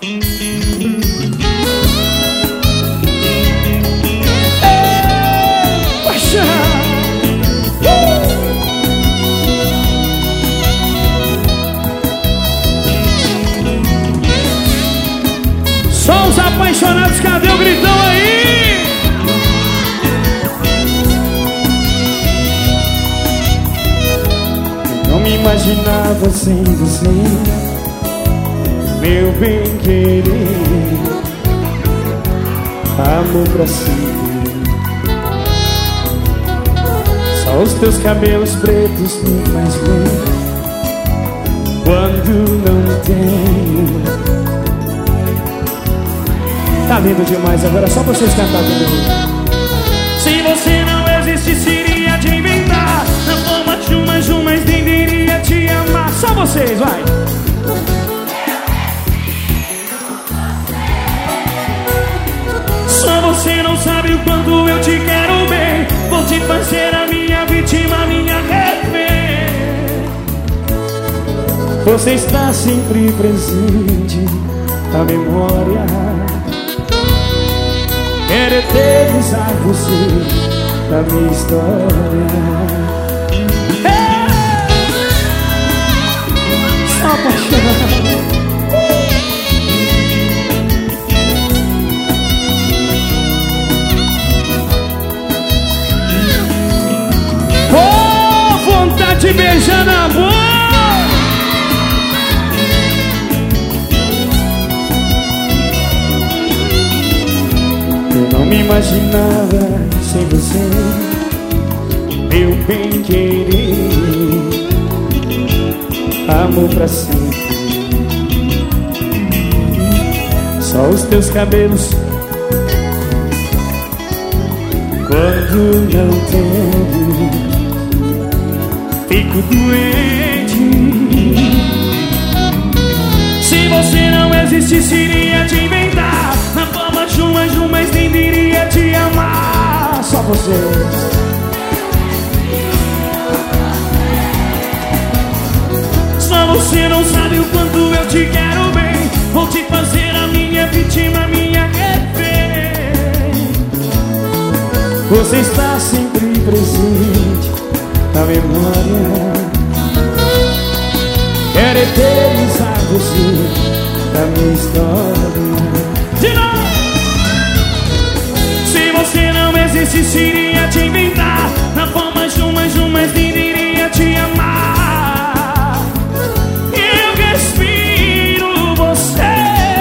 Só os apaixonados, cadê o gritão aí? Não me imaginava sem você, meu bem querer, amor pra sempre. Só os teus cabelos pretos me faz bem quando não tenho. Tá lindo demais, agora é só vocês cantar comigo. Se você não existisse, iria te inventar na forma de um, mas nem iria te amar. Só vocês, vai! Só você não sabe o quanto eu te quero bem. Vou te fazer a minha vítima, minha refém. Você está sempre presente na memória. Quero eternizar você na minha história. Só apaixonado. Oh, vontade de beijar na boca. Eu não me imaginava sem você, meu bem querer, amor pra sempre. Só os teus cabelos quando não tenho, fico doente. Se você não existisse, iria te inventar na forma de um, mas nem iria te amar. Só vocês. Só você não sabe o quanto eu te quero bem. Vou te fazer a minha vítima, minha refém. Você está sempre presente na memória. Quero eternizar você na minha história. De novo! Se você não existisse, iria te inventar na forma de um, mas nem iria te amar. Eu respiro você.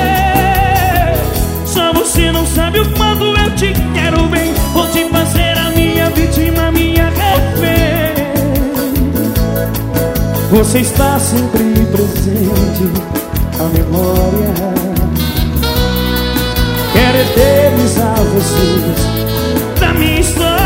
Só você não sabe o quanto eu te quero bem. Vou te fazer a minha vítima, minha refém. Você está sempre presente na memória. Quero eternizar vocês Da minha história.